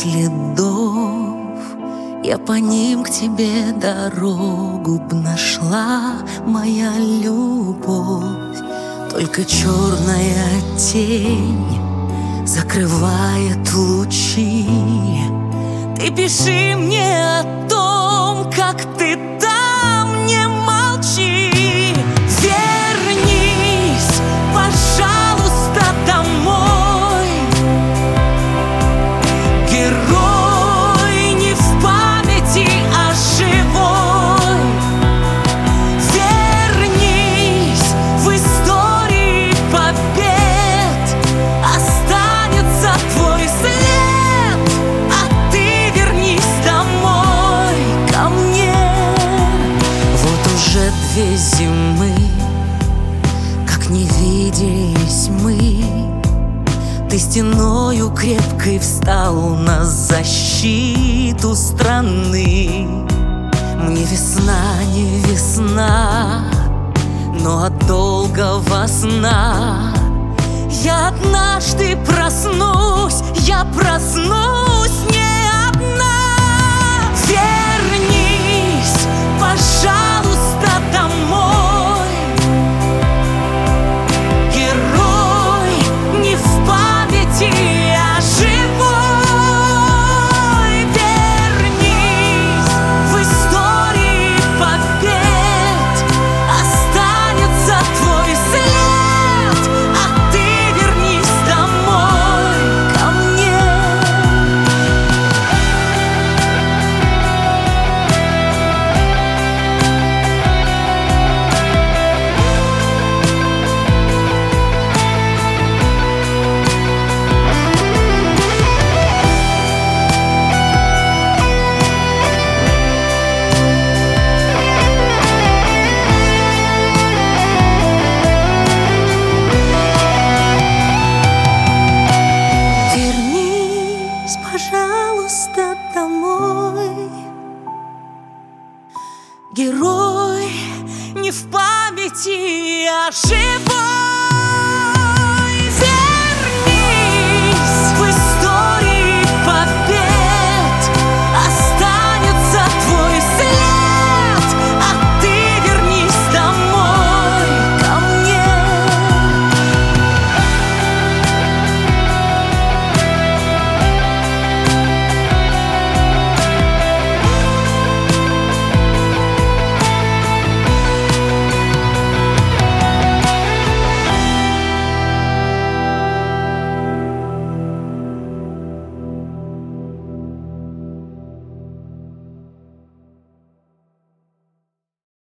следов, я по ним к тебе дорогу б нашла, моя любовь. Только черная тень закрывает лучи. Ты пиши мне о том, как ты там, не молчи. Вернись, пожалуйста, домой. Герой не в памяти, а живой. Вернись, в истории побед останется твой след. А ты вернись домой ко мне. Вот уже 2 зимы, как не виделись мы. Ты стеною крепкой встал на защиту страны. Мне весна не весна, но от долгого сна я однажды проснусь, я проснусь не одна. Вернись, пожалуйста, домой. Герой не в памяти, а живой. Вернись, в истории побед останется твой след. А ты вернись домой ко мне. Вернись, пожалуйста, домой. Герой не в памяти, а жив.